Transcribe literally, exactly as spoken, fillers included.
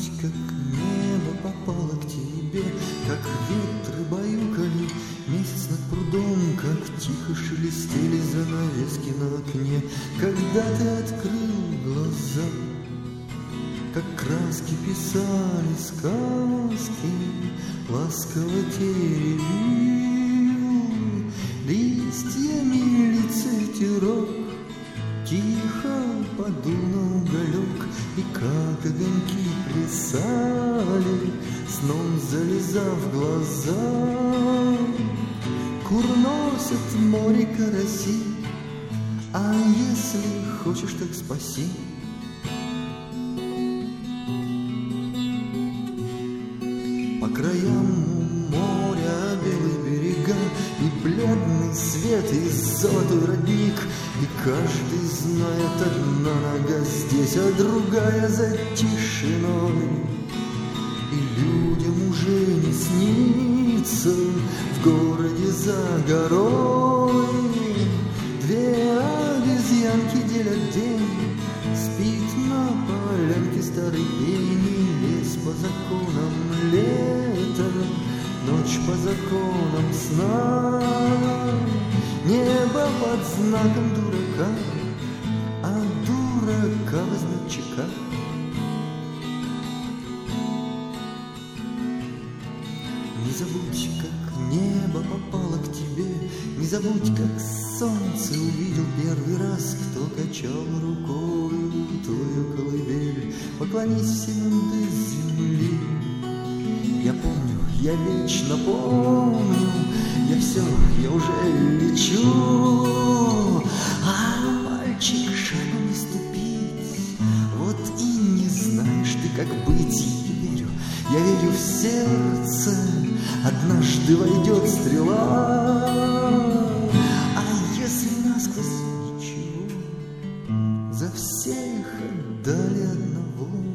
забудь, как небо попало к тебе, как ветры баюкали месяц над прудом, как тихо шелестели занавески на окне, когда ты открыл глаза, как краски писали сказки, ласково теребил листьями лица ветерок, тихо подул на уголек, и как огоньки плясали, сном залезав глаза. Курносят море караси, а если хочешь, так спаси. По краям моря белые берега, и бледный свет, и золотой родник, и каждый знает, одна нога здесь, а другая за тишиной. И людям уже не снится в городе за горой. Две обезьянки делят день, спит на полянке старый пень. Лес по законам лета, ночь по законам сна. Небо под знаком дурака, а дурака возьмет чека. Не забудь, как небо попало к тебе, не забудь, как солнце увидел первый раз, кто качал рукою твою колыбель. Поклонись всем до земли. Я помню, я вечно помню, я все, я уже лечу. А мальчик, шагу не ступить, вот и не знаешь ты, как быть. Я верю, я верю в сердце, однажды войдет стрела. А если насквозь ничего, за всех отдали одного.